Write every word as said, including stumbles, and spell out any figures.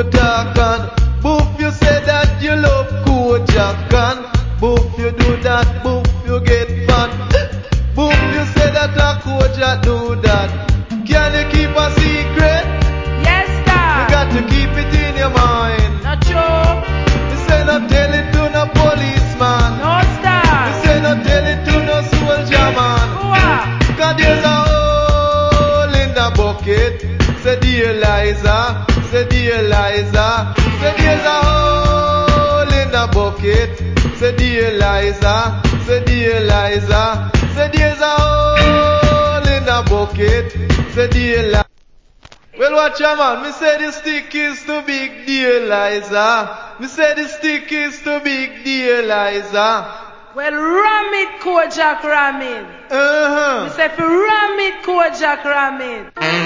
you talk and boof you say that you love Kojak and boof you do that, boof you get fat. Boof you say that a Kojak do that. Can you keep a secret? Yes, sir. You got to keep it in your mind. Not true. You say not tell it to no policeman. No, sir. You say not tell it to no soldier man. Who? Cause there's a hole in the bucket. Say dear Eliza, say dear Eliza. Say there's a hole in the bucket. Say dear Eliza, say dear Eliza. Say there's a hole in the bucket. Say dear Eliza. Well, watch your man. Me say the stick is too big, dear Eliza. Me say the stick is too big, dear Eliza. Well, ram it, Kojak, ram it. Uh-huh. Me say, if you ram it, Kojak, ram it.